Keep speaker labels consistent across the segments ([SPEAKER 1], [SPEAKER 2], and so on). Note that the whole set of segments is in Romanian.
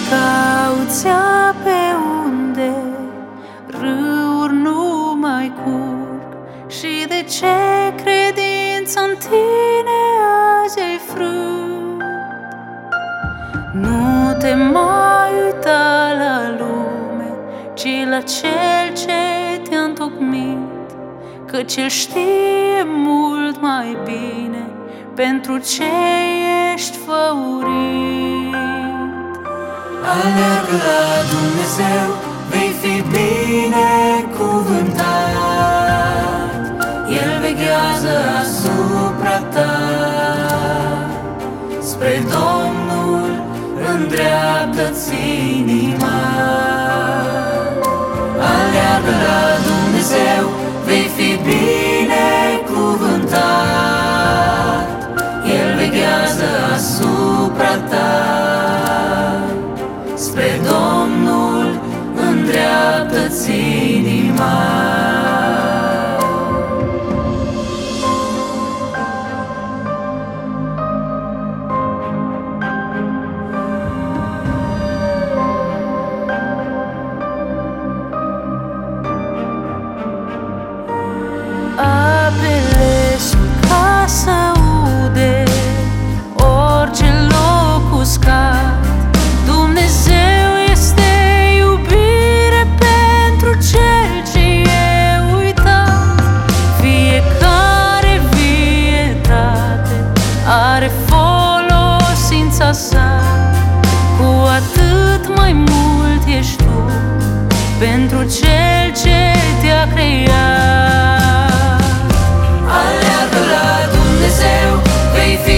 [SPEAKER 1] cauți pe unde râuri nu mai curg? Și de ce credința în tine azi ai frânt? Nu te mai uita la lume, ci la Cel ce te-a întocmit, căci El știe mult mai bine pentru ce ești făurit.
[SPEAKER 2] Aleargă la Dumnezeu, vei fi binecuvântat. El veghează asupra ta. Spre Domnul îndreaptă-ți inima. Aleargă la Dumnezeu, vei fi binecuvântat. El veghează asupra ta. Spre Domnul îndreaptă-ți inima.
[SPEAKER 1] Apele sunt ca să aude orice loc uscat. Dumnezeu este iubire pentru cel ce e uitat. Fiecare vietate are folosința sa. Cu atât mai mult ești tu pentru cel ce te-a creat.
[SPEAKER 2] Aleargă la Dumnezeu, vei fi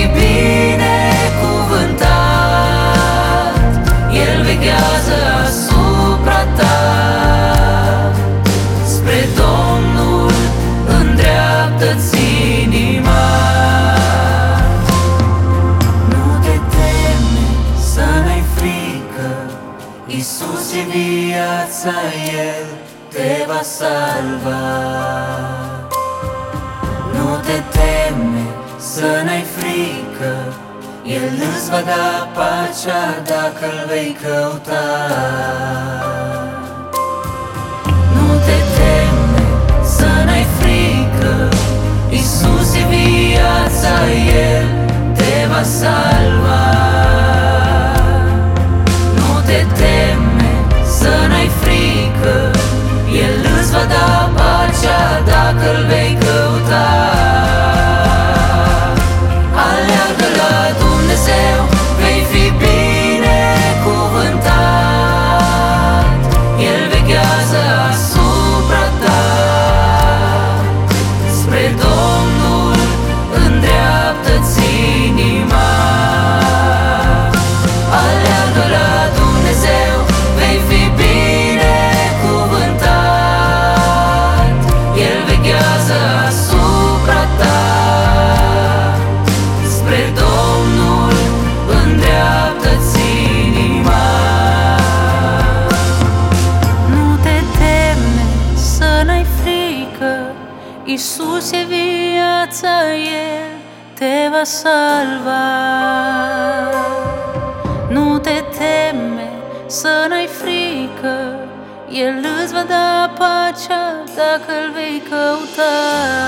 [SPEAKER 2] binecuvântat. El veghează asupra ta. Spre Domnul îndreaptă-ți inima. Nu te teme, să n-ai frică, Iisus e viața, El te va salva. Nu te teme, să n-ai frică, El îți va da pacea dacă-L vei căuta. Nu te teme, să n-ai frică, Iisus e viața, El te va salva. Nu te teme, să n-ai frică, El îți va da pacea dacă-L vei căuta. Aleargă la Dumnezeu, vei fi binecuvântat. El veghează asupra ta. Spre Domnul îndreaptă-ți inima. Aleargă la Dumnezeu, vei fi binecuvântat. El veghează asupra ta. Spre Domnul îndreaptă-ți inima.
[SPEAKER 1] Nu te teme, să n-ai frică, Iisus e viața, El te va salva. Nu te teme, să n-ai frică, El îți va da pacea dacă-L vei căuta.